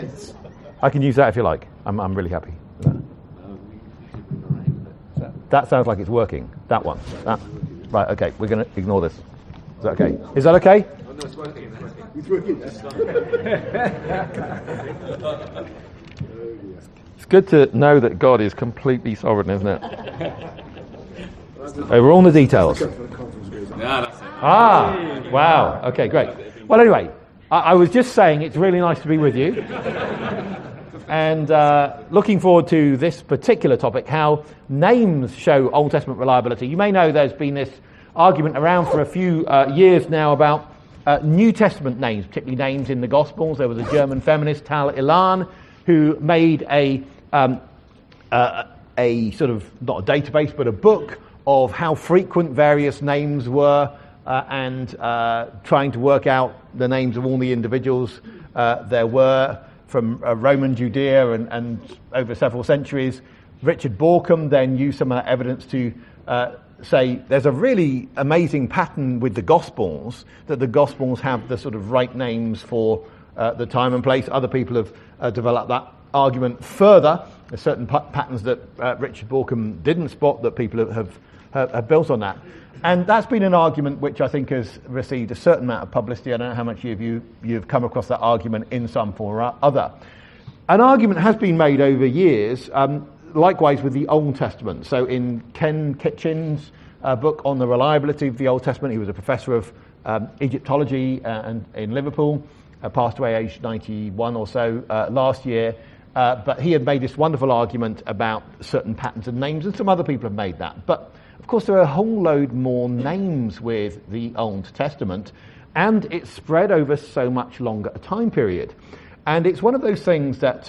I can use that if you like. I'm really happy. That sounds like it's working. That one. Right, okay, we're going to ignore this. Is that okay? Is that okay? Oh, no, it's working. It's working. It's good to know that God is completely sovereign, isn't it? Over all the details. Yeah, that's it. Ah, wow. Okay, great. Well, anyway, I was just saying it's really nice to be with you. And looking forward to this particular topic, how names show Old Testament reliability. You may know there's been this argument around for a few years now about New Testament names, particularly names in the Gospels. There was a German feminist, Tal Ilan, who made a sort of, not a database, but a book of how frequent various names were and trying to work out the names of all the individuals there were from Roman Judea and over several centuries. Richard Bauckham then used some of that evidence to say there's a really amazing pattern with the Gospels, that the Gospels have the sort of right names for the time and place. Other people have developed that argument further. There's certain patterns that Richard Bauckham didn't spot that people have built on that. And that's been an argument which I think has received a certain amount of publicity. I don't know how much of you've come across that argument in some form or other. An argument has been made over years, likewise with the Old Testament. So in Ken Kitchen's book on the reliability of the Old Testament, he was a professor of Egyptology and in Liverpool, passed away aged 91 or so last year. But he had made this wonderful argument about certain patterns of names, and some other people have made that. But of course, there are a whole load more names with the Old Testament, and it's spread over so much longer a time period. And it's one of those things that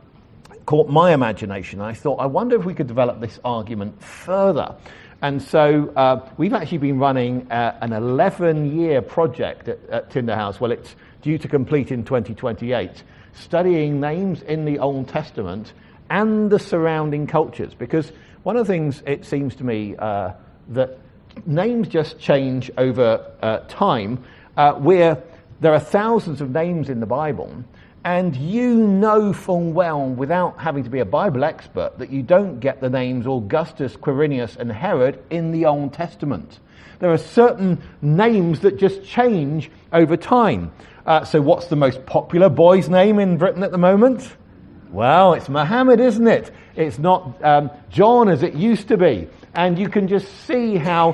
caught my imagination. I thought, I wonder if we could develop this argument further. And so we've actually been running an 11-year project at Tinder House. Well, it's due to complete in 2028, studying names in the Old Testament and the surrounding cultures, because one of the things it seems to me that names just change over time, where there are thousands of names in the Bible, and you know full well, without having to be a Bible expert, that you don't get the names Augustus, Quirinius and Herod in the Old Testament. There are certain names that just change over time. So what's the most popular boy's name in Britain at the moment? Well, it's Muhammad, isn't it? It's not John as it used to be. And you can just see how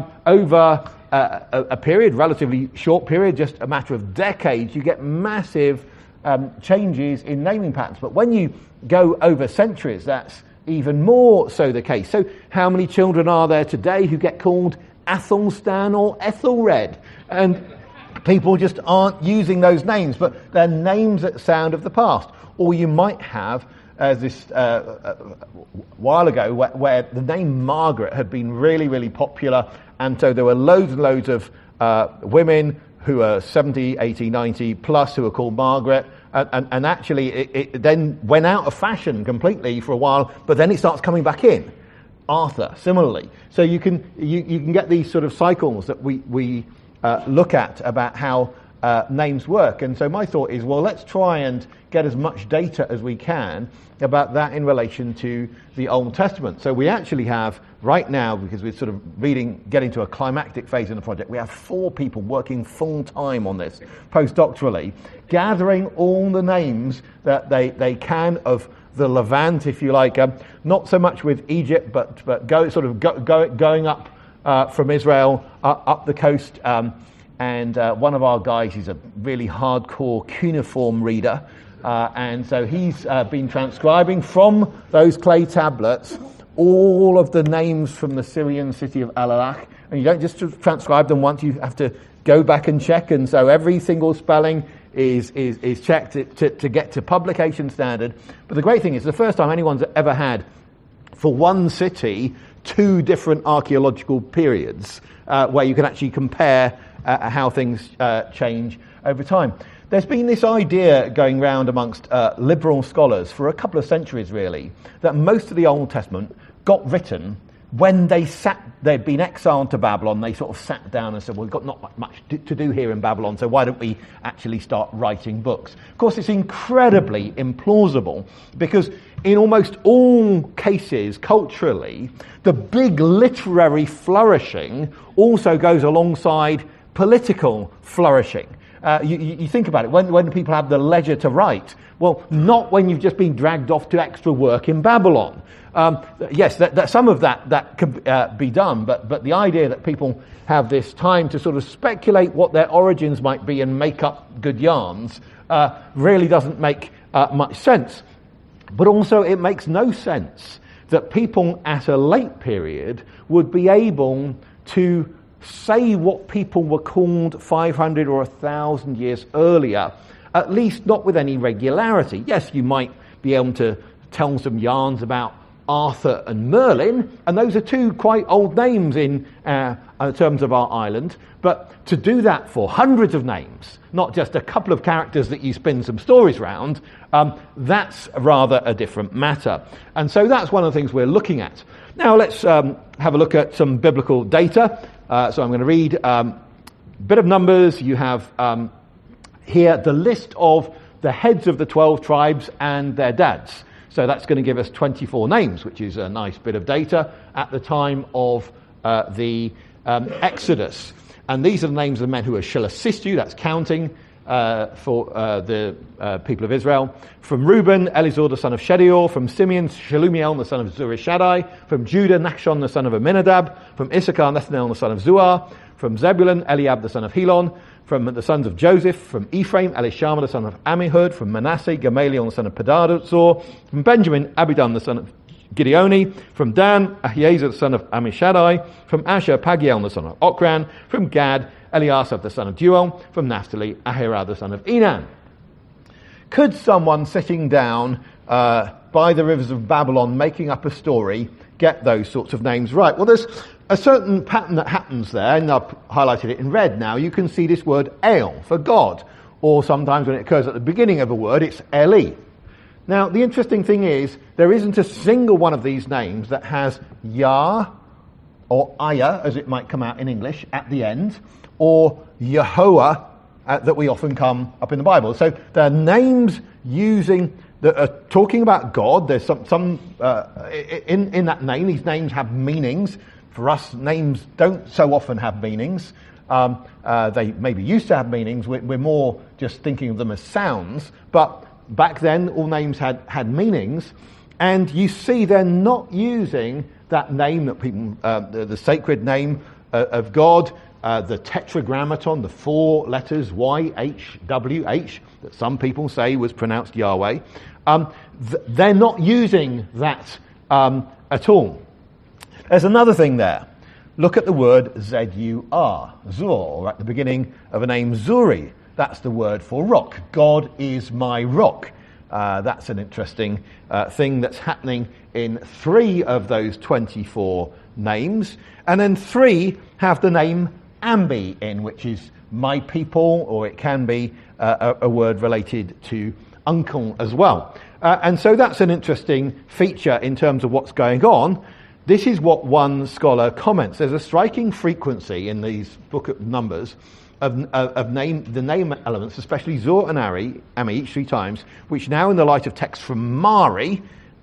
over a period, relatively short period, just a matter of decades, you get massive changes in naming patterns. But when you go over centuries, that's even more so the case. So how many children are there today who get called Athelstan or Ethelred? And people just aren't using those names, but they're names that sound of the past. Or you might have this while ago where the name Margaret had been really, really popular, and so there were loads and loads of women who are 70, 80, 90 plus who are called Margaret, and actually it then went out of fashion completely for a while, but then it starts coming back in. Arthur, similarly. So you can get these sort of cycles that we look at about how names work. And so my thought is, well, let's try and get as much data as we can about that in relation to the Old Testament. So we actually have, right now, because we're sort of getting to a climactic phase in the project, we have 4 people working full time on this, postdoctorally, gathering all the names that they can of the Levant, if you like, not so much with Egypt, but going up from Israel up the coast. And one of our guys is a really hardcore cuneiform reader, and so he's been transcribing from those clay tablets all of the names from the Syrian city of Al-Alaq. And you don't just transcribe them once, you have to go back and check, and so every single spelling is checked to get to publication standard. But the great thing is, the first time anyone's ever had, for one city, 2 different archaeological periods where you can actually compare how things change over time. There's been this idea going round amongst liberal scholars for a couple of centuries, really, that most of the Old Testament got written when they'd been exiled to Babylon, they sort of sat down and said, well, we've got not much to do here in Babylon, so why don't we actually start writing books? Of course, it's incredibly implausible, because in almost all cases, culturally, the big literary flourishing also goes alongside political flourishing. You think about it, when people have the leisure to write, well, not when you've just been dragged off to extra work in Babylon. Yes, that some of that could be done, but the idea that people have this time to sort of speculate what their origins might be and make up good yarns really doesn't make much sense. But also it makes no sense that people at a late period would be able to say what people were called 500 or 1,000 years earlier, at least not with any regularity. Yes, you might be able to tell some yarns about Arthur and Merlin, and those are two quite old names in terms of our island, but to do that for hundreds of names, not just a couple of characters that you spin some stories around, that's rather a different matter. And so that's one of the things we're looking at. Now let's have a look at some biblical data. So I'm going to read a bit of Numbers. You have here the list of the heads of the 12 tribes and their dads. So that's going to give us 24 names, which is a nice bit of data at the time of the Exodus. And these are the names of the men who shall assist you. That's counting for the people of Israel. From Reuben, Elizur the son of Shedior. From Simeon, Shelumiel the son of Zurishaddai. From Judah, Nachshon the son of Aminadab. From Issachar, Nethanel the son of Zuar. From Zebulun, Eliab the son of Helon. From the sons of Joseph. From Ephraim, Elishama the son of Ammihud. From Manasseh, Gamaliel the son of Pedahzur. From Benjamin, Abidan the son of Gideoni. From Dan, Ahiezer the son of Ammishaddai. From Asher, Pagiel the son of Okran. From Gad, Eliasaph the son of Duel. From Naphtali, Ahira the son of Enan. Could someone sitting down by the rivers of Babylon making up a story get those sorts of names right? Well, there's a certain pattern that happens there, and I've highlighted it in red now. You can see this word El for God, or sometimes when it occurs at the beginning of a word, it's Eli. Now, the interesting thing is, there isn't a single one of these names that has Yah, or Ayah, as it might come out in English, at the end, or Yehovah, that we often come up in the Bible. So there are names that are talking about God. There's some in that name. These names have meanings. For us, names don't so often have meanings. They maybe used to have meanings. We're more just thinking of them as sounds. But back then, all names had meanings. And you see they're not using that name that people, the sacred name of God, the tetragrammaton, the 4 letters YHWH, that some people say was pronounced Yahweh. They're not using that at all. There's another thing there. Look at the word Z-U-R, Zur, at the beginning of a name Zuri. That's the word for rock. God is my rock. That's an interesting thing that's happening in 3 of those 24 names. And then 3 have the name Ambi in, which is my people, or it can be a word related to uncle as well. And so that's an interesting feature in terms of what's going on. This is what one scholar comments. There's a striking frequency in these book of Numbers of the name elements, especially Zur and Ami, each 3 times, which now in the light of text from Mari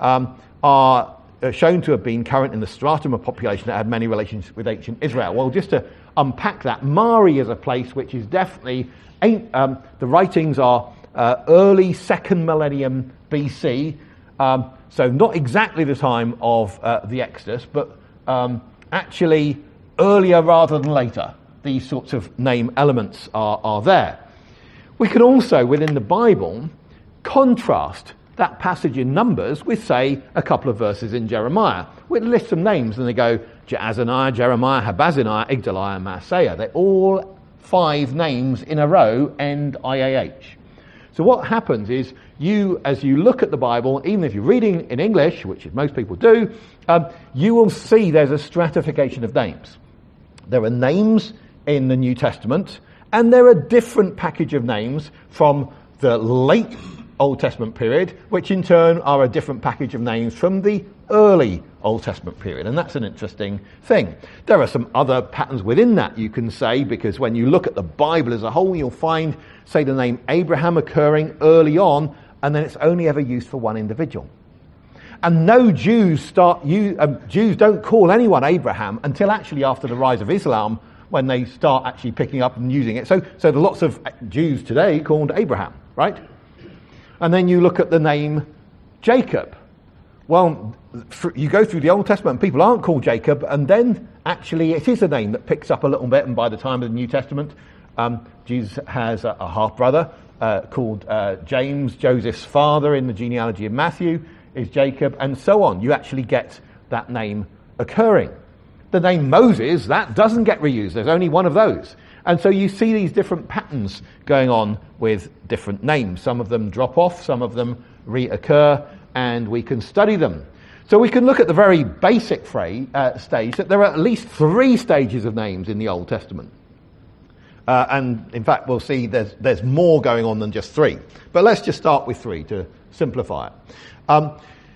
are shown to have been current in the stratum of population that had many relations with ancient Israel. Well, just to unpack that, Mari is a place which is definitely, the writings are early 2nd millennium BC, so not exactly the time of the Exodus, but actually earlier rather than later. These sorts of name elements are there. We can also, within the Bible, contrast that passage in Numbers with, say, a couple of verses in Jeremiah. We list some names, and they go Jaazaniah, Jeremiah, Habaziniah, Igdaliah, Maaseiah. They're all 5 names in a row, end IAH. So what happens is, as you look at the Bible, even if you're reading in English, which most people do, you will see there's a stratification of names. There are names in the New Testament, and there are a different package of names from the late Old Testament period, which in turn are a different package of names from the early Old Testament period. And that's an interesting thing. There are some other patterns within that, you can say, because when you look at the Bible as a whole, you'll find, say, the name Abraham occurring early on, and then it's only ever used for one individual. And no Jews don't call anyone Abraham until actually after the rise of Islam, when they start actually picking up and using it. So there are lots of Jews today called Abraham, right? And then you look at the name Jacob. Well, you go through the Old Testament and people aren't called Jacob, and then actually it is a name that picks up a little bit, and by the time of the New Testament, Jesus has a half-brother called James. Joseph's father in the genealogy of Matthew is Jacob, and so on. You actually get that name occurring. The name Moses, that doesn't get reused. There's only one of those. And so you see these different patterns going on with different names. Some of them drop off, some of them reoccur, and we can study them. So we can look at the very basic stage that there are at least 3 stages of names in the Old Testament. And in fact, we'll see there's more going on than just 3. But let's just start with 3 to simplify it.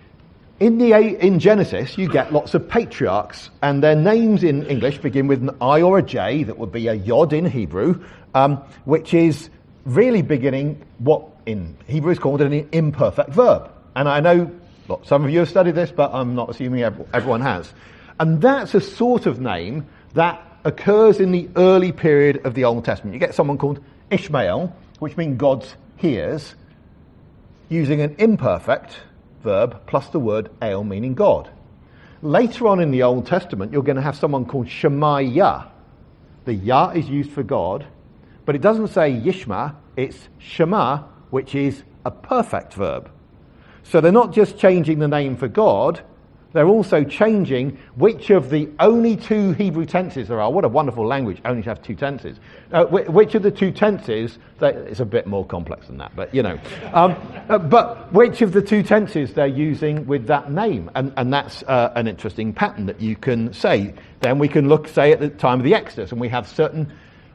In Genesis, you get lots of patriarchs, and their names in English begin with an I or a J, that would be a Yod in Hebrew, which is really beginning what in Hebrew is called an imperfect verb. And I know some of you have studied this, but I'm not assuming everyone has. And that's a sort of name that occurs in the early period of the Old Testament. You get someone called Ishmael, which means God hears, using an imperfect verb plus the word el, meaning God. Later on in the Old Testament, you're going to have someone called Shemaiah. The Yah is used for God, but it doesn't say Yishma, it's Shema, which is a perfect verb. So they're not just changing the name for God, they're also changing which of the only 2 Hebrew tenses there are. What a wonderful language, only to have 2 tenses. Which of the 2 tenses, it's a bit more complex than that, but you know. But which of the 2 tenses they're using with that name. And that's an interesting pattern that you can say. Then we can look, say, at the time of the Exodus, and we have certain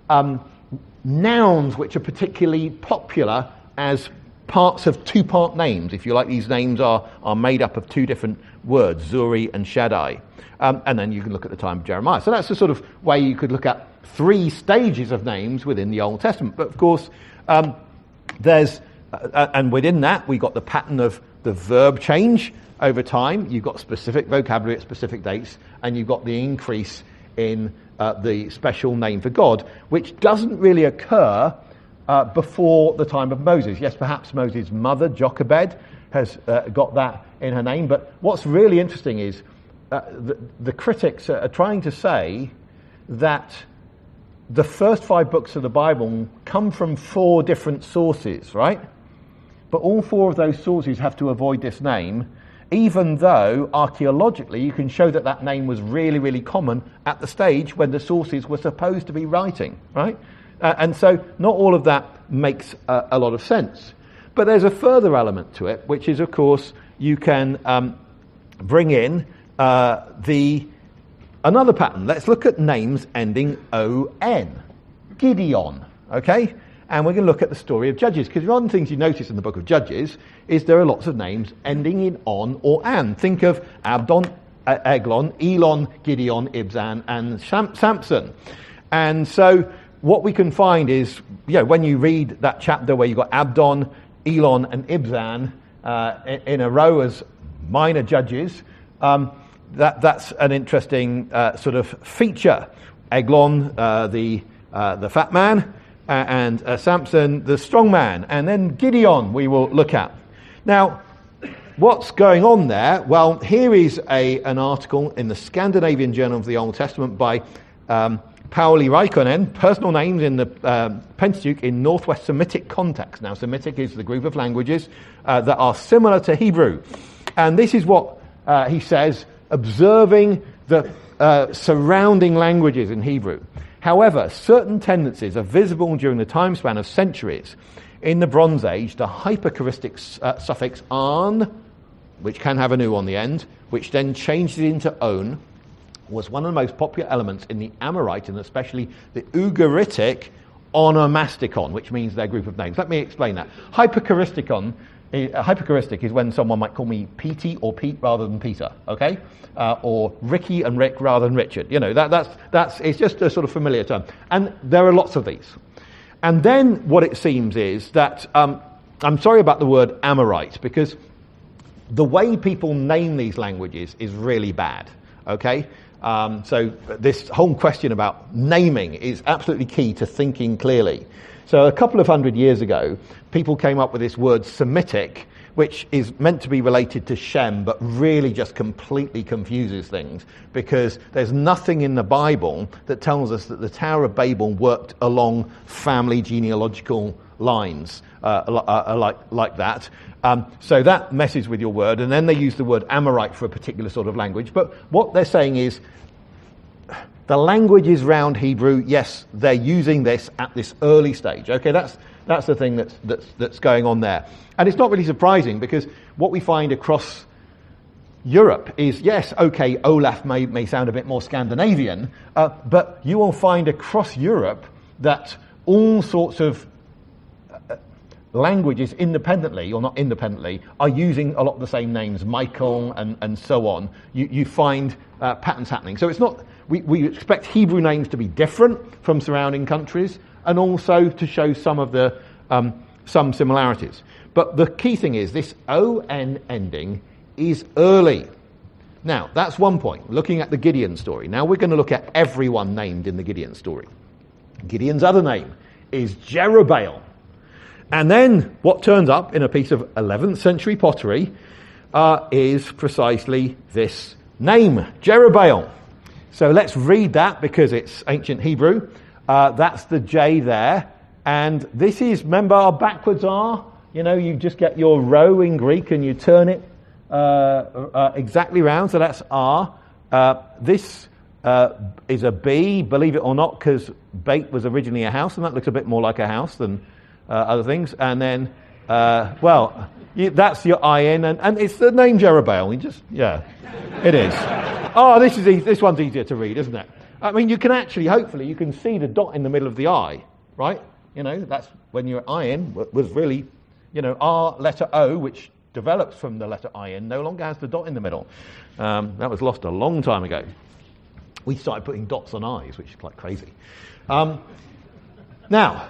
nouns which are particularly popular as parts of 2-part names. If you like, these names are made up of 2 different words, Zuri and Shaddai. And then you can look at the time of Jeremiah. So that's the sort of way you could look at 3 stages of names within the Old Testament. But of course, there's, and within that, we got the pattern of the verb change over time. You've got specific vocabulary at specific dates, and you've got the increase in the special name for God, which doesn't really occur before the time of Moses. Yes, perhaps Moses' mother, Jochebed, has got that in her name. But what's really interesting is the critics are trying to say that the first 5 books of the Bible come from 4 different sources, right? But all 4 of those sources have to avoid this name, even though archaeologically you can show that name was really, really common at the stage when the sources were supposed to be writing, right? And so not all of that makes a lot of sense. But there's a further element to it, which is, of course, you can bring in another pattern. Let's look at names ending O-N. Gideon, okay? And we're going to look at the story of Judges, because one of the things you notice in the book of Judges is there are lots of names ending in on or an. Think of Abdon, Eglon, Elon, Gideon, Ibzan, and Samson. And so what we can find is, when you read that chapter where you've got Abdon, Elon, and Ibzan in a row as minor judges, that's an interesting sort of feature. Eglon, the fat man, and Samson, the strong man, and then Gideon we will look at. Now, what's going on there? Well, here is an article in the Scandinavian Journal of the Old Testament by Pauli Raikkonen, personal names in the Pentateuch in Northwest Semitic context. Now, Semitic is the group of languages that are similar to Hebrew. And this is what he says, observing the surrounding languages in Hebrew. However, certain tendencies are visible during the time span of centuries. In the Bronze Age, the hyperchoristic suffix "an," which can have an "u" on the end, which then changes into "on," was one of the most popular elements in the Amorite and especially the Ugaritic onomasticon, which means their group of names. Let me explain that. Hyperchoristicon Hyperchoristic is when someone might call me Petey or Pete rather than Peter, okay? Or Ricky and Rick rather than Richard. You know, that's it's just a sort of familiar term. And there are lots of these. And then what it seems is that, I'm sorry about the word Amorite, because the way people name these languages is really bad, okay? So this whole question about naming is absolutely key to thinking clearly. So a couple of 100 years ago, people came up with this word Semitic, which is meant to be related to Shem, but really just completely confuses things, because there's nothing in the Bible that tells us that the Tower of Babel worked along family genealogical lines like that. So that messes with your word, and then they use the word Amorite for a particular sort of language. But what they're saying is, the language is round Hebrew. Yes, they're using this at this early stage. Okay, that's the thing that's going on there. And it's not really surprising, because what we find across Europe is, yes, okay, Olaf may sound a bit more Scandinavian, but you will find across Europe that all sorts of languages independently, or not independently, are using a lot of the same names, Michael and so on. You find patterns happening. So it's not, we expect Hebrew names to be different from surrounding countries, and also to show some of the some similarities. But the key thing is this O-N ending is early. Now, that's one point, looking at the Gideon story. Now we're going to look at everyone named in the Gideon story. Gideon's other name is Jerubbaal. And then what turns up in a piece of 11th century pottery is precisely this name, Jerubbaal. So let's read that, because it's ancient Hebrew. That's the J there. And this is, remember, our backwards R. You know, you just get your row in Greek and you turn it exactly round. So that's R. This is a B, believe it or not, because Bait was originally a house, and that looks a bit more like a house than other things. And then, that's your IN, and it's the name Jerubbaal. You just, yeah, it is. Oh, this one's easier to read, isn't it? I mean, you can actually, hopefully, you can see the dot in the middle of the I, right? You know, that's when your IN was really, you know, R letter O, which develops from the letter IN, no longer has the dot in the middle. That was lost a long time ago. We started putting dots on I's, which is quite crazy. Now,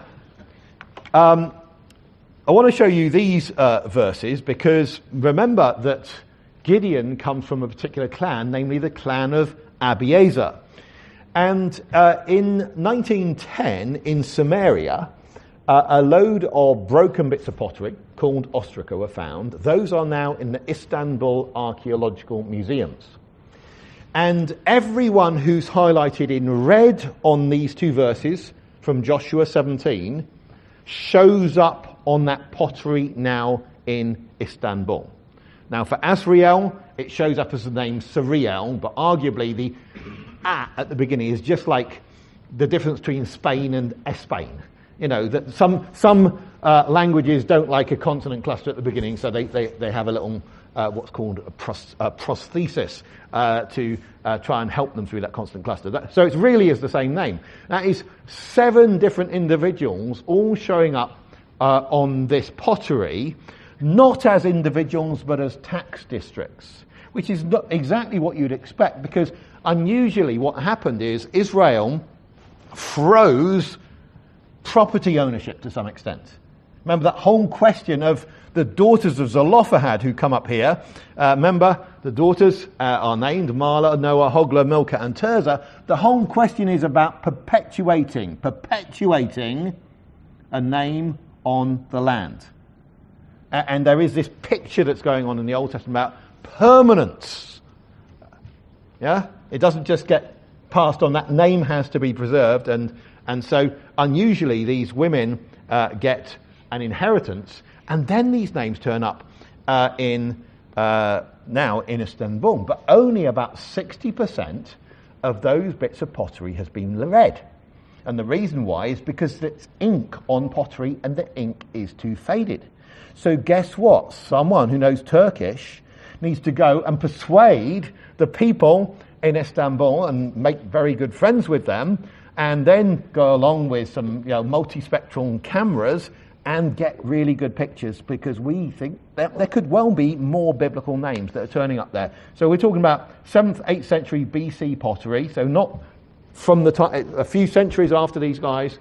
I want to show you these verses, because remember that Gideon comes from a particular clan, namely the clan of Abiezer. And in 1910, in Samaria, a load of broken bits of pottery called ostraca were found. Those are now in the Istanbul Archaeological Museums. And everyone who's highlighted in red on these two verses from Joshua 17 shows up on that pottery now in Istanbul. Now for Asriel, it shows up as the name Sariel, but arguably the A at the beginning is just like the difference between Spain and Espagne. You know, that some languages don't like a consonant cluster at the beginning, so they have a little what's called a prosthesis to try and help them through that consonant cluster. So it really is the same name. That is 7 different individuals all showing up on this pottery, not as individuals but as tax districts, which is not exactly what you'd expect, because unusually what happened is Israel froze property ownership to some extent. Remember that whole question of the daughters of Zelophehad who come up here. Remember, the daughters are named Mahlah, Noah, Hoglah, Milcah, and Tirzah. The whole question is about perpetuating a name on the land. And there is this picture that's going on in the Old Testament about permanence. Yeah? It doesn't just get passed on. That name has to be preserved. And so unusually these women get an inheritance, and then these names turn up now in Istanbul. But only about 60% of those bits of pottery has been read. And the reason why is because it's ink on pottery and the ink is too faded. So guess what? Someone who knows Turkish needs to go and persuade the people in Istanbul and make very good friends with them, and then go along with some multispectral cameras and get really good pictures, because we think that there could well be more biblical names that are turning up there. So we're talking about 7th, 8th century BC pottery, so not from the time, a few centuries after these guys,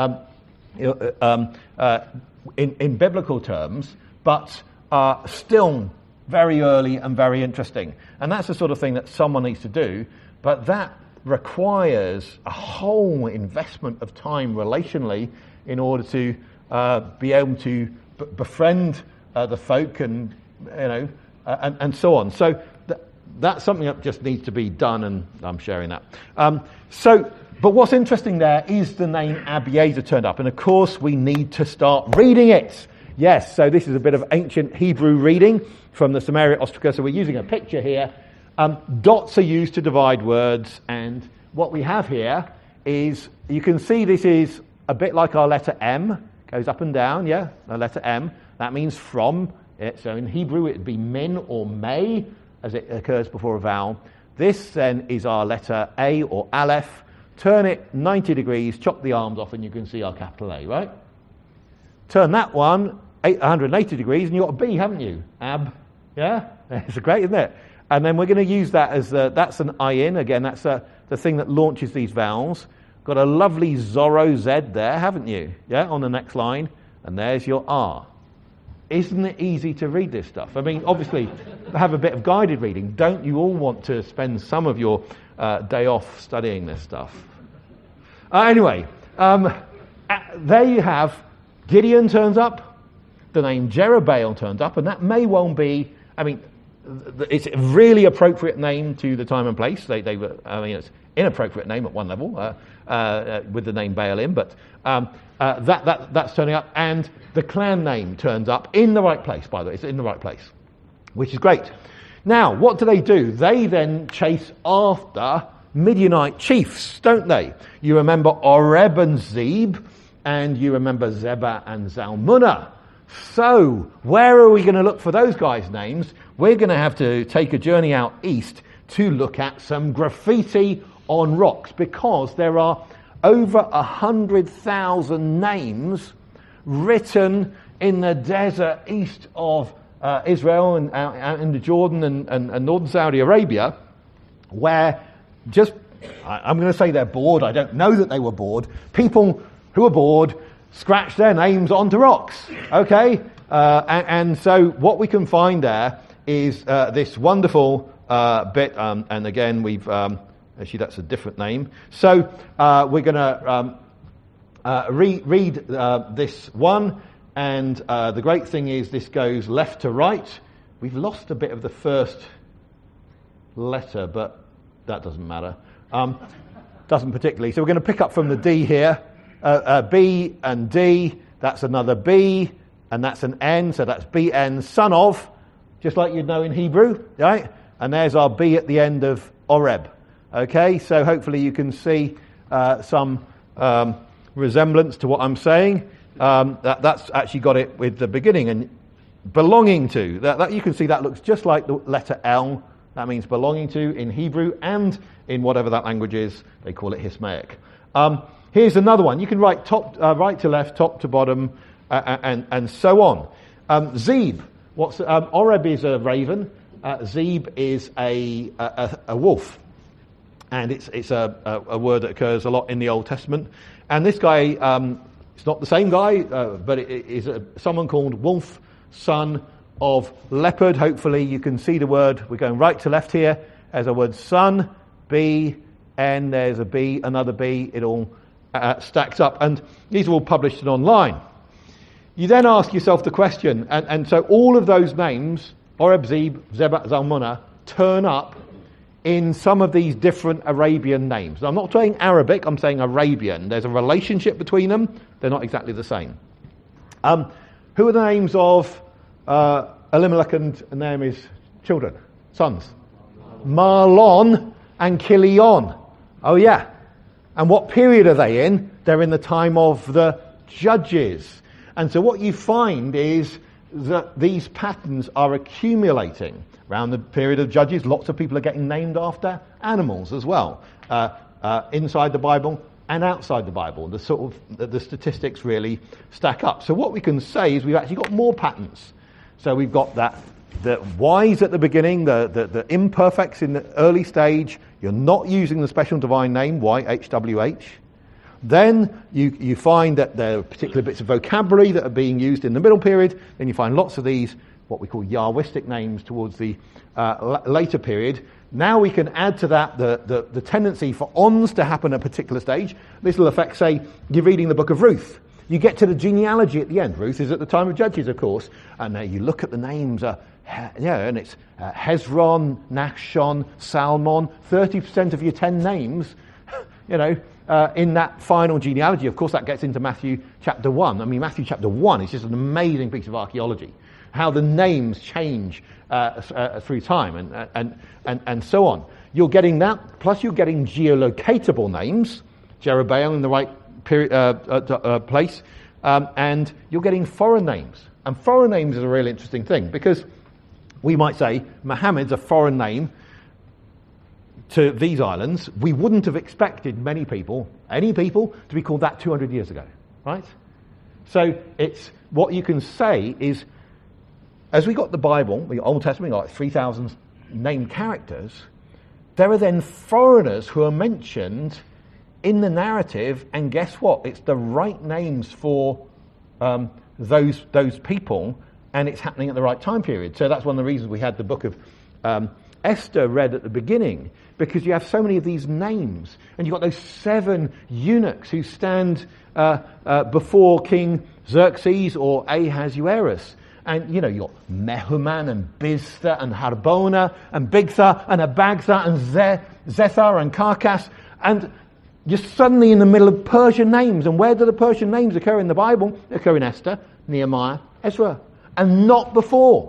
in biblical terms, but still very early and very interesting. And that's the sort of thing that someone needs to do, but that requires a whole investment of time relationally in order to be able to befriend the folk and and so on. So that's something that just needs to be done, and I'm sharing that. But what's interesting there is the name Abiezer turned up, and of course we need to start reading it. Yes, so this is a bit of ancient Hebrew reading from the Samaria Ostraca. So we're using a picture here. Dots are used to divide words, and what we have here is, you can see this is a bit like our letter M, goes up and down, yeah, the letter M. That means from. So in Hebrew it would be min or may, as it occurs before a vowel. This then is our letter A or Aleph. Turn it 90 degrees, chop the arms off, and you can see our capital A, right? Turn that one 180 degrees, and you've got a B, haven't you? Ab, yeah? It's great, isn't it? And then we're going to use that as, that's an ayin. Again, that's the thing that launches these vowels. Got a lovely Zorro Z there, haven't you? Yeah, on the next line. And there's your R. Isn't it easy to read this stuff? I mean, obviously, have a bit of guided reading. Don't you all want to spend some of your day off studying this stuff? Anyway, there you have Gideon turns up, the name Jerubbaal turns up, and that may well be, I mean, it's a really appropriate name to the time and place. They were, I mean, it's inappropriate name at one level with the name Baalim, but that's turning up, and the clan name turns up in the right place, by the way. It's in the right place, which is great. Now, what do? They then chase after Midianite chiefs, don't they? You remember Oreb and Zeb, and you remember Zebah and Zalmunna. So, where are we going to look for those guys' names? We're going to have to take a journey out east to look at some graffiti on rocks, because there are over 100,000 names written in the desert east of Israel and out in the Jordan and northern Saudi Arabia, where just, I'm going to say they're bored. I don't know that they were bored. People who are bored scratch their names onto rocks, okay? And so what we can find there is this wonderful bit, and again, we've, actually that's a different name. So we're going to read this one, and the great thing is this goes left to right. We've lost a bit of the first letter, but that doesn't matter. Doesn't particularly. So we're going to pick up from the D here. B and D, that's another B, and that's an N, so that's BN, son of, just like you'd know in Hebrew, right? And there's our B at the end of Oreb. Okay, so hopefully you can see some resemblance to what I'm saying. That's actually got it with the beginning and belonging to. That you can see that looks just like the letter L. That means belonging to in Hebrew, and in whatever that language is, they call it Hismaic. Here's another one. You can write right to left, top to bottom, and so on. Zeb. Oreb is a raven. Zeb is a wolf, and it's a word that occurs a lot in the Old Testament. And this guy, it's not the same guy, but it is someone called Wolf, son of leopard. Hopefully you can see the word. We're going right to left here. There's a word son, B, N. There's a B, another B. It all stacks up, and these are all published and online. You then ask yourself the question, and so all of those names, Oreb, Zeb, Zebah, Zalmunna, turn up in some of these different Arabian names. Now, I'm not saying Arabic, I'm saying Arabian. There's a relationship between them. They're not exactly the same. Who are the names of Elimelech and Naomi's children, sons? Mahlon and Chilion. Oh yeah. And what period are they in? They're in the time of the Judges. And so what you find is that these patterns are accumulating. Around the period of Judges, lots of people are getting named after animals as well. Inside the Bible, and outside the Bible. The statistics really stack up. So what we can say is we've actually got more patterns. So we've got the Y's at the beginning, the imperfects in the early stage. You're not using the special divine name, YHWH. Then you find that there are particular bits of vocabulary that are being used in the middle period. Then you find lots of these, what we call Yahwistic names towards the later period. Now we can add to that the tendency for ons to happen at a particular stage. This will affect, say, you're reading the book of Ruth. You get to the genealogy at the end. Ruth is at the time of Judges, of course. And you look at the names, and it's Hezron, Nachshon, Salmon, 30% of your 10 names, in that final genealogy. Of course, that gets into Matthew chapter 1. I mean, Matthew chapter 1 is just an amazing piece of archaeology. How the names change through time and so on. You're getting that, plus you're getting geolocatable names, Jeroboam in the right place, and you're getting foreign names. And foreign names is a really interesting thing, because we might say Muhammad's a foreign name to these islands. We wouldn't have expected any people, to be called that 200 years ago, right? So it's what you can say is, as we got the Bible, the Old Testament, got like 3,000 named characters, there are then foreigners who are mentioned in the narrative, and guess what? It's the right names for those people, and it's happening at the right time period. So that's one of the reasons we had the book of Esther read at the beginning, because you have so many of these names, and you've got those 7 eunuchs who stand before King Xerxes or Ahasuerus. And, you've got Mehuman and Biztha and Harbona and Bigtha and Abagtha and Zethar and Carcass. And you're suddenly in the middle of Persian names. And where do the Persian names occur in the Bible? They occur in Esther, Nehemiah, Ezra. And not before.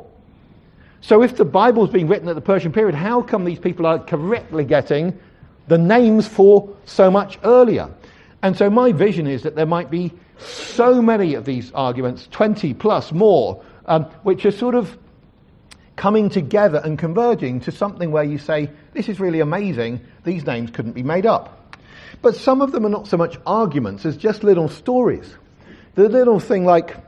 So if the Bible's being written at the Persian period, how come these people are correctly getting the names for so much earlier? And so my vision is that there might be so many of these arguments, 20 plus more, which are sort of coming together and converging to something where you say, this is really amazing, these names couldn't be made up. But some of them are not so much arguments as just little stories. The little thing like,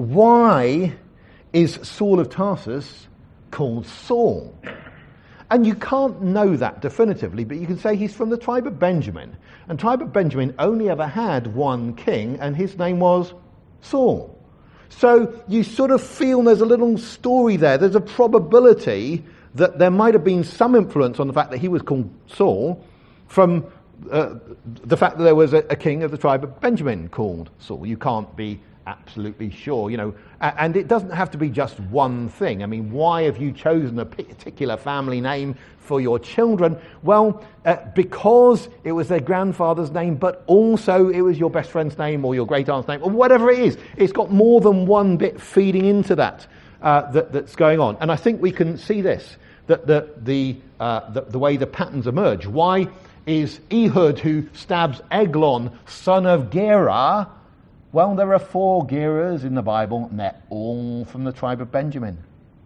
why is Saul of Tarsus called Saul? And you can't know that definitively, but you can say he's from the tribe of Benjamin. And tribe of Benjamin only ever had one king, and his name was Saul. So you sort of feel there's a little story there. There's a probability that there might have been some influence on the fact that he was called Saul from the fact that there was a king of the tribe of Benjamin called Saul. You can't be absolutely sure, and it doesn't have to be just one thing. I mean, why have you chosen a particular family name for your children? Well, because it was their grandfather's name, but also it was your best friend's name or your great aunt's name or whatever it is. It's got more than one bit feeding into that's going on. And I think we can see this, that the way the patterns emerge. Why is Ehud, who stabs Eglon, son of Gera? Well, there are 4 Geras in the Bible, and they're all from the tribe of Benjamin.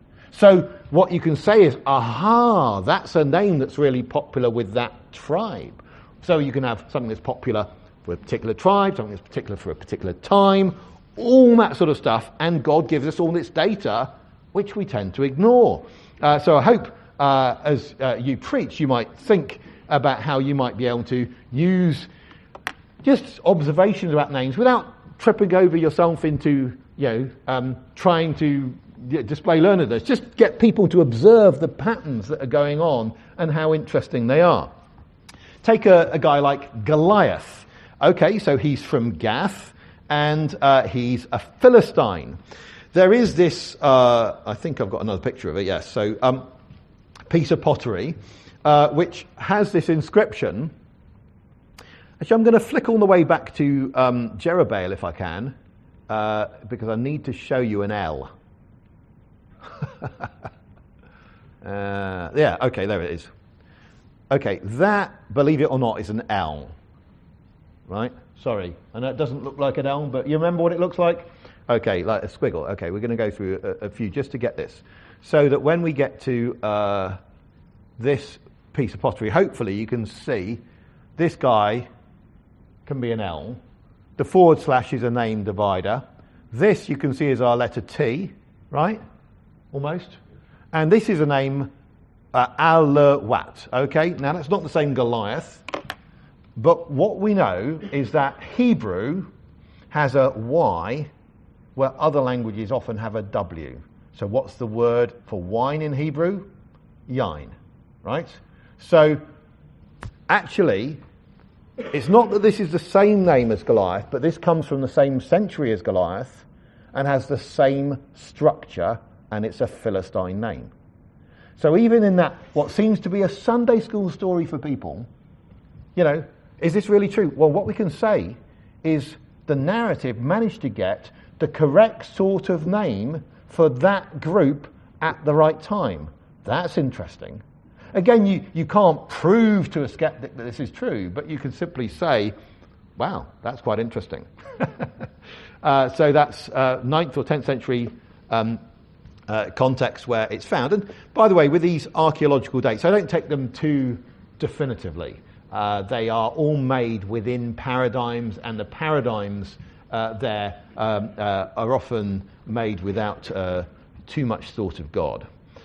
So what you can say is, aha, that's a name that's really popular with that tribe. So you can have something that's popular for a particular tribe, something that's particular for a particular time, all that sort of stuff, and God gives us all this data, which we tend to ignore. So I hope as you preach, you might think about how you might be able to use just observations about names without tripping over yourself into, trying to display learnedness. Just get people to observe the patterns that are going on and how interesting they are. Take a guy like Goliath. Okay, so he's from Gath, and he's a Philistine. There is this, I think I've got another picture of it, yes. So, piece of pottery, which has this inscription. Actually, I'm going to flick all the way back to Jerubbaal if I can, because I need to show you an L. Yeah, okay, there it is. Okay, that, believe it or not, is an L. Right? Sorry. I know it doesn't look like an L, but you remember what it looks like? Okay, like a squiggle. Okay, we're going to go through a few just to get this. So that when we get to this piece of pottery, hopefully you can see this guy can be an L. The forward slash is a name divider. This you can see is our letter T, right? Almost. And this is a name Al-Wat. Okay, now that's not the same Goliath, but what we know is that Hebrew has a Y where other languages often have a W. So what's the word for wine in Hebrew? Yain, right? So actually, it's not that this is the same name as Goliath, but this comes from the same century as Goliath and has the same structure, and it's a Philistine name. So even in that, what seems to be a Sunday school story for people, is this really true? Well, what we can say is the narrative managed to get the correct sort of name for that group at the right time. That's interesting. Again, you can't prove to a skeptic that this is true, but you can simply say, wow, that's quite interesting. So that's 9th or 10th century context where it's found. And by the way, with these archaeological dates, I don't take them too definitively. They are all made within paradigms, and the paradigms there are often made without too much thought of God.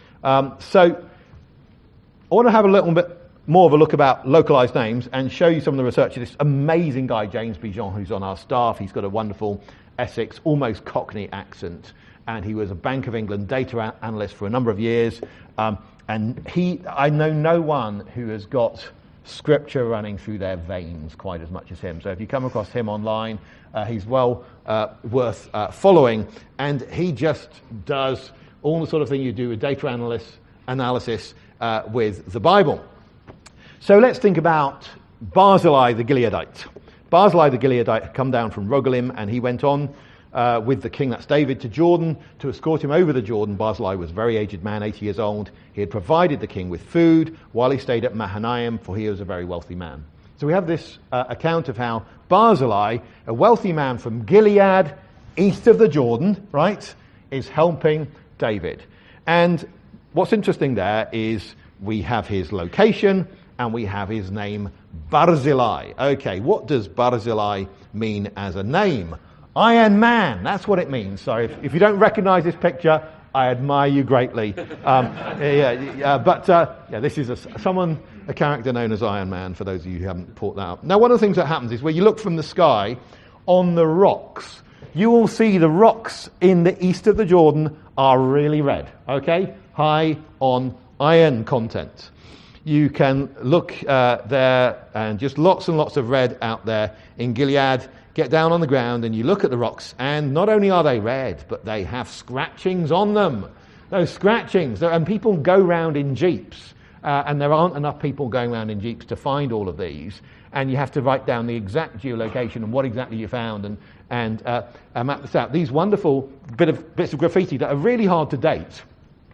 So I want to have a little bit more of a look about localized names and show you some of the research of this amazing guy, James Bijon, who's on our staff. He's got a wonderful Essex, almost Cockney accent, and he was a Bank of England data analyst for a number of years. And I know no one who has got scripture running through their veins quite as much as him. So if you come across him online, he's well worth following, and he just does all the sort of thing you do with data analysis with the Bible. So let's think about Barzillai the Gileadite. Barzillai the Gileadite had come down from Rogelim, and he went on with the king, that's David, to Jordan to escort him over the Jordan. Barzillai was a very aged man, 80 years old. He had provided the king with food while he stayed at Mahanaim, for he was a very wealthy man. So we have this account of how Barzillai, a wealthy man from Gilead, east of the Jordan, right, is helping David. And what's interesting there is we have his location and we have his name, Barzillai. Okay, what does Barzillai mean as a name? Iron Man, that's what it means. So if you don't recognize this picture, I admire you greatly. This is a character known as Iron Man, for those of you who haven't caught that up. Now, one of the things that happens is where you look from the sky on the rocks, you will see the rocks in the east of the Jordan are really red, okay? High on iron content. You can look there, and just lots and lots of red out there in Gilead. Get down on the ground and you look at the rocks, and not only are they red, but they have scratchings on them. Those scratchings, and people go round in jeeps, and there aren't enough people going around in jeeps to find all of these, and you have to write down the exact geolocation and what exactly you found and map this out. These wonderful bits of graffiti that are really hard to date,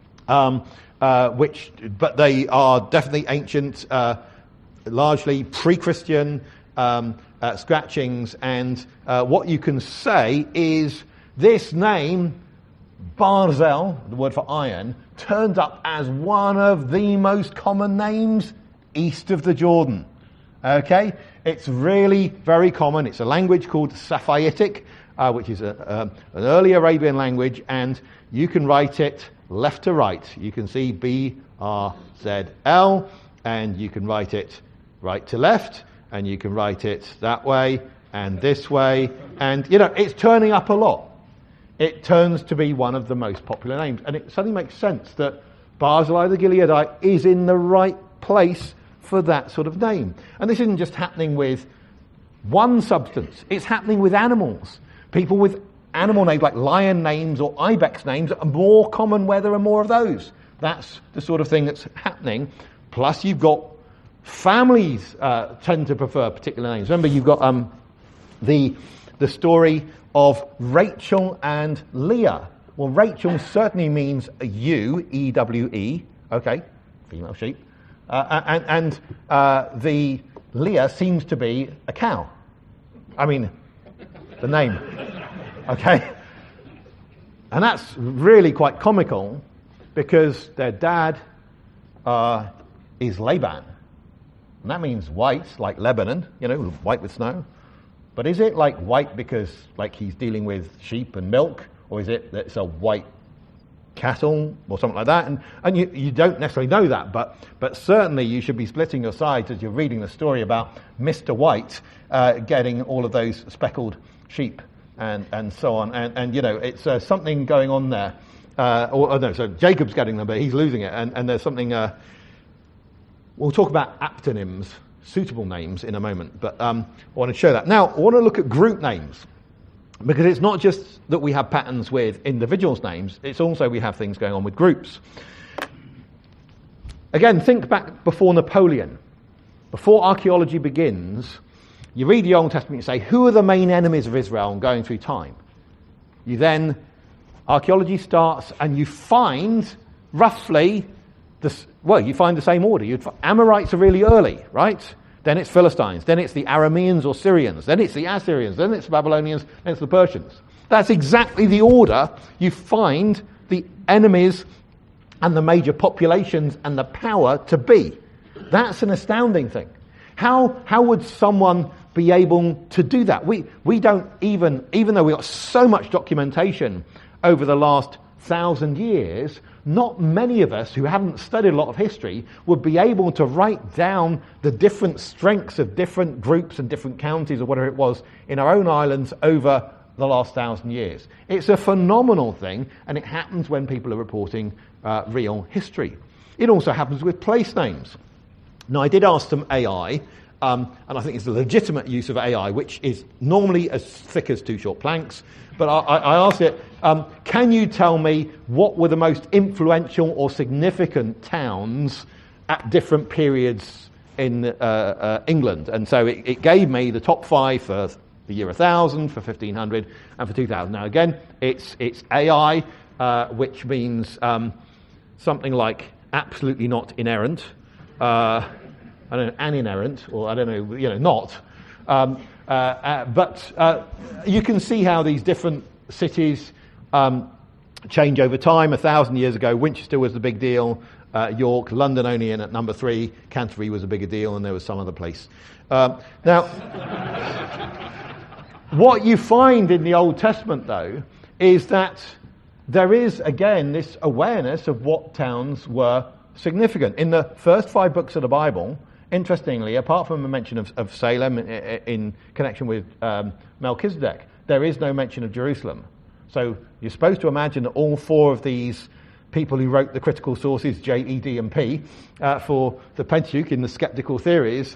but they are definitely ancient, largely pre-Christian scratchings, and what you can say is this name, Barzel, the word for iron, turned up as one of the most common names east of the Jordan. Okay? It's really very common. It's a language called Safayitic, which is an early Arabian language, and you can write it left to right. You can see B-R-Z-L, and you can write it right to left, and you can write it that way and this way, and it's turning up a lot. It turns to be one of the most popular names, and it suddenly makes sense that Barzillai the Gileadite is in the right place for that sort of name. And this isn't just happening with one substance, it's happening with animals. People with animal names like lion names or ibex names are more common where there are more of those. That's the sort of thing that's happening. Plus you've got families tend to prefer particular names. Remember, you've got the story of Rachel and Leah. Well, Rachel certainly means ewe, E-W-E, okay, female sheep, and the Leah seems to be a cow. I mean, the name, okay? And that's really quite comical because their dad is Laban. And that means white, like Lebanon, white with snow. But is it like white because like he's dealing with sheep and milk, or is it that it's a white cattle or something like that? And you don't necessarily know that, but certainly you should be splitting your sides as you're reading the story about Mr. White getting all of those speckled sheep and so on. And it's something going on there. So Jacob's getting them, but he's losing it. And there's something, we'll talk about aptonyms, suitable names, in a moment. But I want to show that. Now, I want to look at group names. Because it's not just that we have patterns with individuals' names, it's also we have things going on with groups. Again, think back before Napoleon. Before archaeology begins, you read the Old Testament and say, who are the main enemies of Israel going through time? Archaeology starts and you find roughly, you find the same order. Amorites are really early, right? Then it's Philistines, then it's the Arameans or Syrians, then it's the Assyrians, then it's the Babylonians, then it's the Persians. That's exactly the order you find the enemies and the major populations and the power to be. That's an astounding thing. How would someone be able to do that? We don't even though we've got so much documentation over the last 1,000 years, not many of us who haven't studied a lot of history would be able to write down the different strengths of different groups and different counties or whatever it was in our own islands over the last 1,000 years. It's a phenomenal thing, and it happens when people are reporting real history. It also happens with place names. Now, I did ask some AI, and I think it's a legitimate use of AI, which is normally as thick as two short planks. But I asked it, can you tell me what were the most influential or significant towns at different periods in England? And so it gave me the top 5 for the year 1000, for 1500, and for 2000. Now again, it's AI, which means something like absolutely not inerrant. I don't know, inerrant, or I don't know, not. But you can see how these different cities change over time. 1,000 years ago, Winchester was the big deal. York, London only in at number 3. Canterbury was a bigger deal, and there was some other place. Now, what you find in the Old Testament, though, is that there is, again, this awareness of what towns were significant. In the first 5 books of the Bible, interestingly, apart from a mention of Salem in connection with Melchizedek, there is no mention of Jerusalem. So you're supposed to imagine that all 4 of these people who wrote the critical sources, J, E, D, and P, for the Pentateuch in the skeptical theories,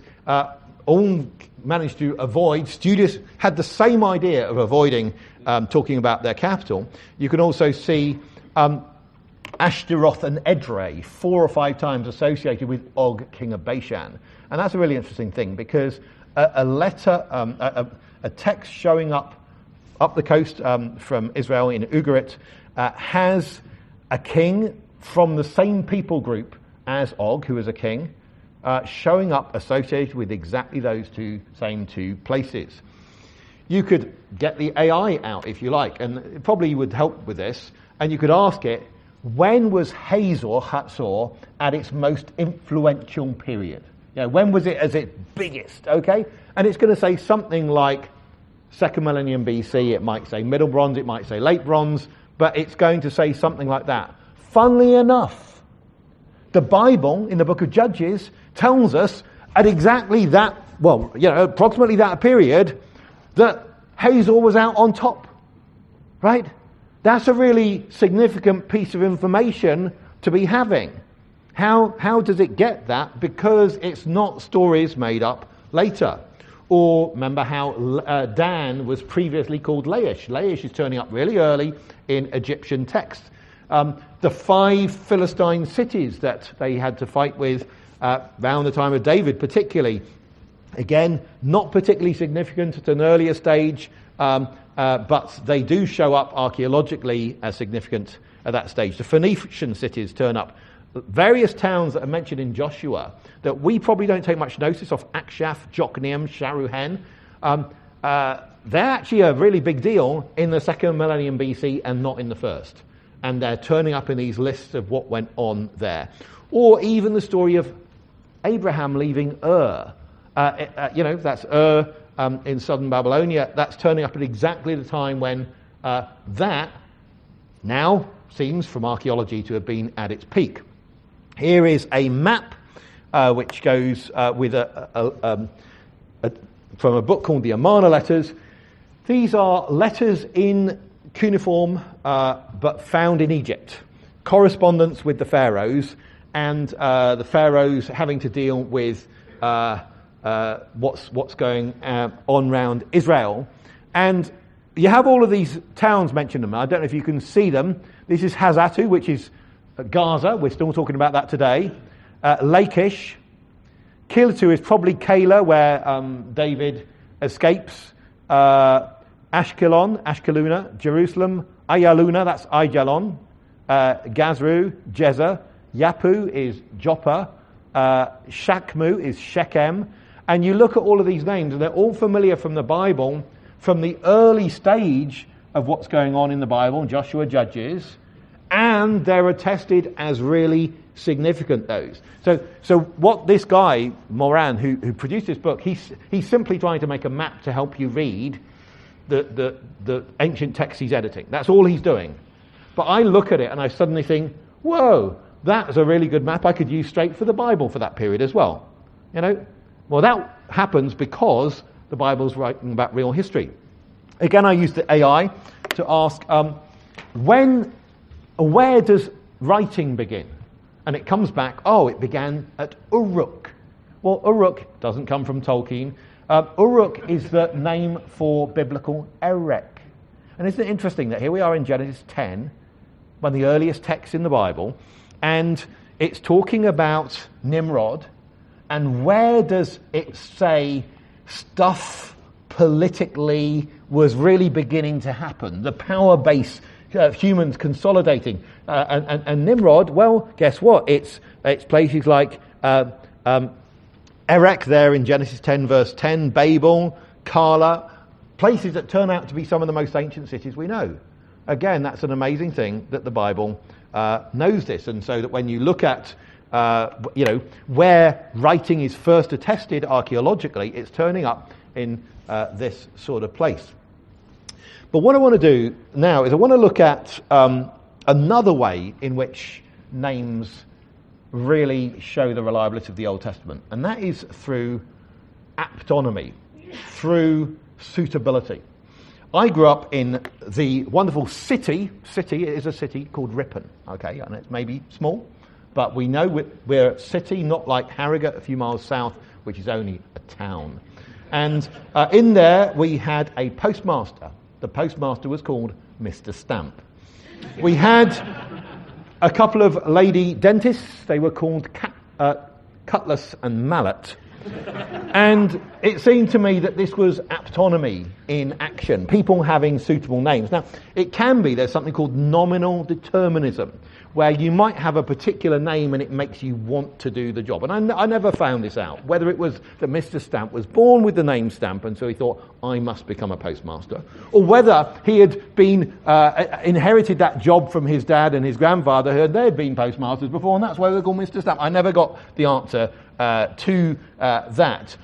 all managed to avoid, studious had the same idea of avoiding talking about their capital. You can also see Ashtaroth and Edrei 4 or 5 times associated with Og, king of Bashan. And that's a really interesting thing, because a letter, a text showing up the coast from Israel in Ugarit has a king from the same people group as Og, who is a king, showing up associated with exactly those same two places. You could get the AI out, if you like, and it probably would help with this, and you could ask it, when was Hatzor at its most influential period? When was it at its biggest, okay? And it's going to say something like 2nd millennium BC, it might say Middle Bronze, it might say Late Bronze, but it's going to say something like that. Funnily enough, the Bible, in the book of Judges, tells us at exactly that, approximately that period, that Hazor was out on top, right? That's a really significant piece of information to be having. How does it get that? Because it's not stories made up later. Or remember how Dan was previously called Laish. Laish is turning up really early in Egyptian text. The 5 Philistine cities that they had to fight with around the time of David particularly. Again, not particularly significant at an earlier stage, but they do show up archaeologically as significant at that stage. The Phoenician cities turn up. Various towns that are mentioned in Joshua that we probably don't take much notice of, Akshaph, Jokneam, Sharuhen, they're actually a really big deal in the 2nd millennium BC and not in the 1st. And they're turning up in these lists of what went on there. Or even the story of Abraham leaving Ur. That's Ur in southern Babylonia, that's turning up at exactly the time when that now seems from archaeology to have been at its peak. Here is a map which goes with from a book called the Amarna Letters. These are letters in cuneiform but found in Egypt. Correspondence with the pharaohs, and the pharaohs having to deal with what's going on around Israel. And you have all of these towns mentioned. I don't know if you can see them. This is Hazatu, which is Gaza. We're still talking about that today. Lachish. Kiltu is probably Keilah, where David escapes. Ashkeluna, Jerusalem. Ayaluna, that's Aijalon. Gazru, Jezza. Yapu is Joppa. Shakmu is Shechem. And you look at all of these names, and they're all familiar from the Bible, from the early stage of what's going on in the Bible, Joshua, Judges, and they're attested as really significant those. So what this guy, Moran, who produced this book, he's simply trying to make a map to help you read the ancient text he's editing. That's all he's doing. But I look at it and I suddenly think, whoa, that's a really good map I could use straight for the Bible for that period as well. Well, that happens because the Bible's writing about real history. Again, I used the AI to ask, where does writing begin? And it comes back, it began at Uruk. Well, Uruk doesn't come from Tolkien. Uruk is the name for biblical Erech. And isn't it interesting that here we are in Genesis 10, one of the earliest texts in the Bible, and it's talking about Nimrod, and where does it say stuff politically was really beginning to happen? The power base, humans consolidating. And Nimrod, well, guess what? It's places like Erech there in Genesis 10 verse 10, Babel, Kala, places that turn out to be some of the most ancient cities we know. Again, that's an amazing thing that the Bible knows this. And so that when you look at where writing is first attested archaeologically, it's turning up in this sort of place. But what I want to do now is I want to look at another way in which names really show the reliability of the Old Testament, and that is through aptonymy, through suitability. I grew up in the wonderful city, it is a city called Ripon, okay, and it's maybe small, but we know we're a city, not like Harrogate a few miles south, which is only a town. And in there we had a postmaster. The postmaster was called Mr. Stamp. We had a couple of lady dentists. They were called Cutlass and Mallet. And it seemed to me that this was aptonymy in action, people having suitable names. Now, it can be, there's something called nominal determinism, where you might have a particular name and it makes you want to do the job. And I never found this out, whether it was that Mr. Stamp was born with the name Stamp and so he thought, I must become a postmaster, or whether he had been inherited that job from his dad and his grandfather, who they'd been postmasters before, and that's why they're called Mr. Stamp. I never got the answer to that.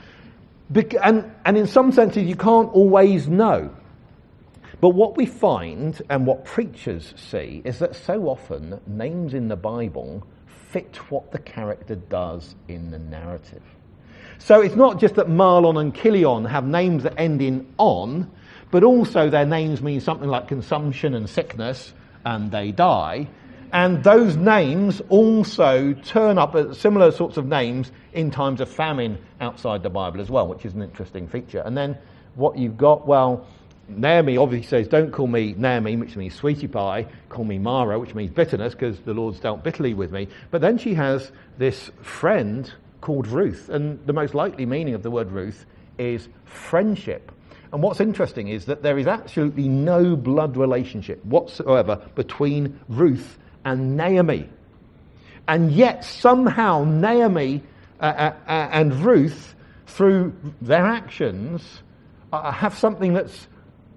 And in some senses, you can't always know. But what we find, and what preachers see, is that so often names in the Bible fit what the character does in the narrative. So it's not just that Marlon and Kilion have names that end in on, but also their names mean something like consumption and sickness, and they die. And those names also turn up as similar sorts of names in times of famine outside the Bible as well, which is an interesting feature. And then what you've got, well, Naomi obviously says, don't call me Naomi, which means sweetie pie, call me Mara, which means bitterness, because the Lord's dealt bitterly with me. But then she has this friend called Ruth, and the most likely meaning of the word Ruth is friendship. And what's interesting is that there is absolutely no blood relationship whatsoever between Ruth and Naomi. And yet somehow Naomi and Ruth, through their actions, have something that's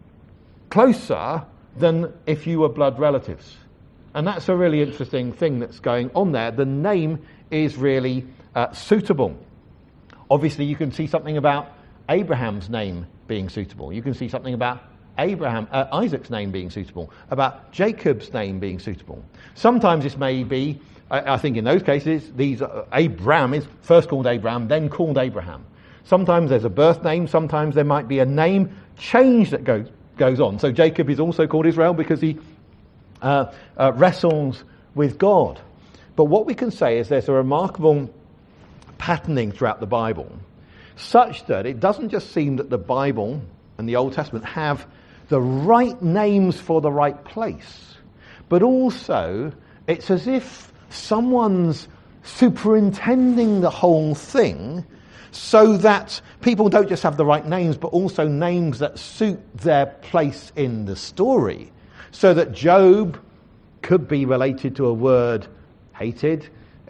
closer than if you were blood relatives. And that's a really interesting thing that's going on there. The name is really suitable. Obviously, you can see something about Abraham's name being suitable. You can see something about Isaac's name being suitable, about Jacob's name being suitable. Sometimes this may be, I think in those cases, Abraham is first called Abraham, then called Abraham. Sometimes there's a birth name, sometimes there might be a name change that goes on. So Jacob is also called Israel because he wrestles with God. But what we can say is there's a remarkable patterning throughout the Bible, such that it doesn't just seem that the Bible and the Old Testament have the right names for the right place, but also it's as if someone's superintending the whole thing so that people don't just have the right names, but also names that suit their place in the story. So that Job could be related to a word hated,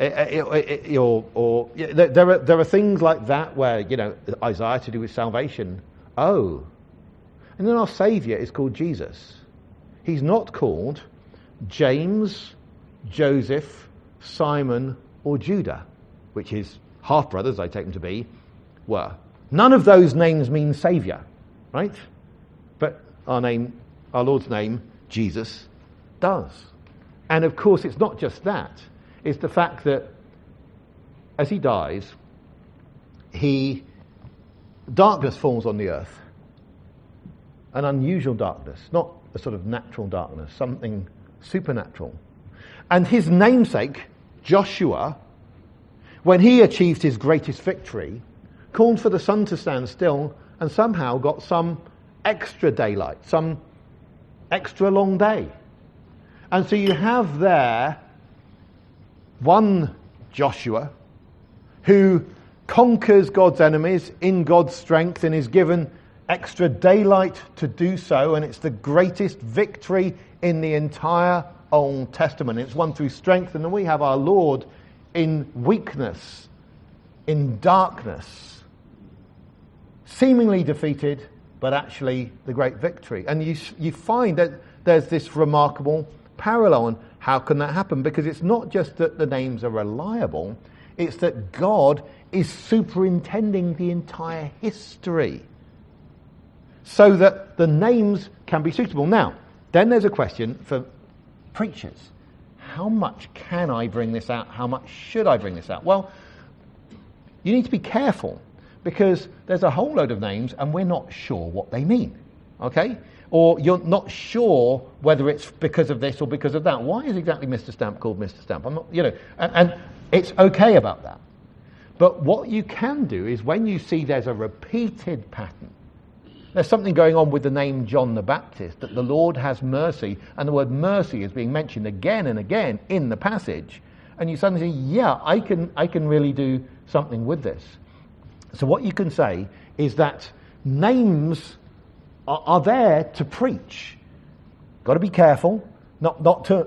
or there are things like that where, Isaiah to do with salvation. Oh, and then our Saviour is called Jesus. He's not called James, Joseph, Simon, or Judah, which his half-brothers, I take them to be, were. None of those names mean Saviour, right? But our Lord's name, Jesus, does. And of course, it's not just that. It's the fact that as he dies, darkness falls on the earth. An unusual darkness, not a sort of natural darkness, something supernatural. And his namesake, Joshua, when he achieved his greatest victory, called for the sun to stand still and somehow got some extra daylight, some extra long day. And so you have there one Joshua who conquers God's enemies in God's strength and is given extra daylight to do so, and it's the greatest victory in the entire Old Testament. It's won through strength, and then we have our Lord in weakness, in darkness, seemingly defeated, but actually the great victory. And you find that there's this remarkable parallel. And how can that happen? Because it's not just that the names are reliable, it's that God is superintending the entire history so that the names can be suitable. Now, then there's a question for preachers. How much can I bring this out? How much should I bring this out? Well, you need to be careful, because there's a whole load of names and we're not sure what they mean, okay? Or you're not sure whether it's because of this or because of that. Why is exactly Mr. Stamp called Mr. Stamp? I'm not, and it's okay about that. But what you can do is when you see there's a repeated pattern, there's something going on with the name John the Baptist, that the Lord has mercy, and the word mercy is being mentioned again and again in the passage, and you suddenly say, yeah, I can really do something with this. So what you can say is that names are there to preach. Got to be careful, not to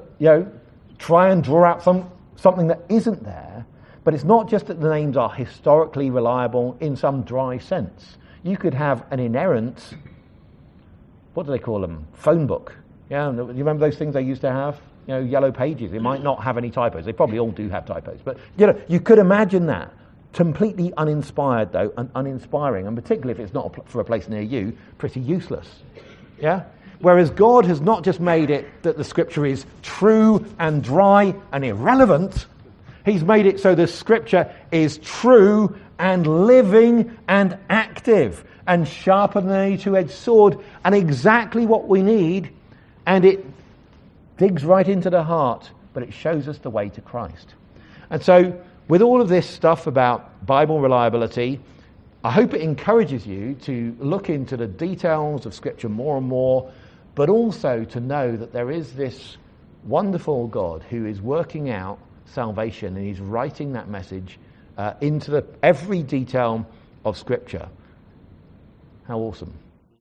try and draw out something that isn't there. But it's not just that the names are historically reliable in some dry sense. You could have an inerrant, what do they call them? Phone book. Yeah, you remember those things they used to have? Yellow pages. It might not have any typos. They probably all do have typos. But you could imagine that. Completely uninspired, though, and uninspiring, and particularly if it's not for a place near you, pretty useless. Yeah? Whereas God has not just made it that the Scripture is true and dry and irrelevant, He's made it so the Scripture is true and living and active and sharper than any two-edged sword, and exactly what we need, and it digs right into the heart, but it shows us the way to Christ. And so, with all of this stuff about Bible reliability, I hope it encourages you to look into the details of Scripture more and more, but also to know that there is this wonderful God who is working out salvation, and He's writing that message into every detail of Scripture. How awesome.